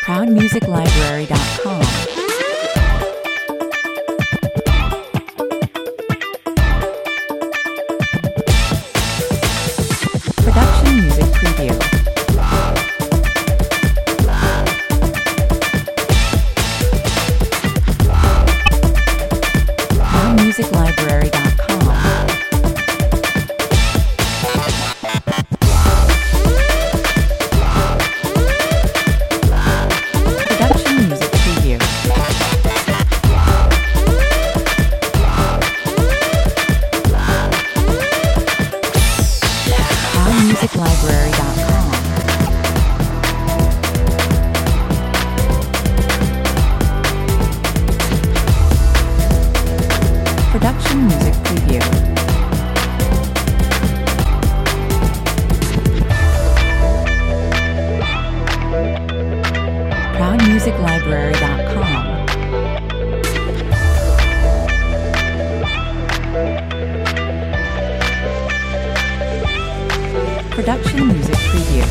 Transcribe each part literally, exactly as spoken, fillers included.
proud music library dot com. Production music preview. proud music library dot com. Production music preview. proud music library dot com. Production music preview. proud music library dot com. Production music preview.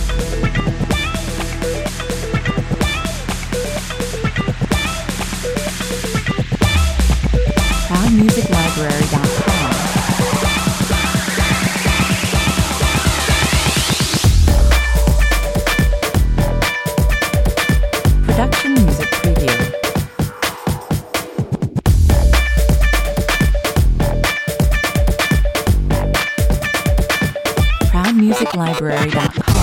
proud music library dot com. Production music preview. proud music library dot com.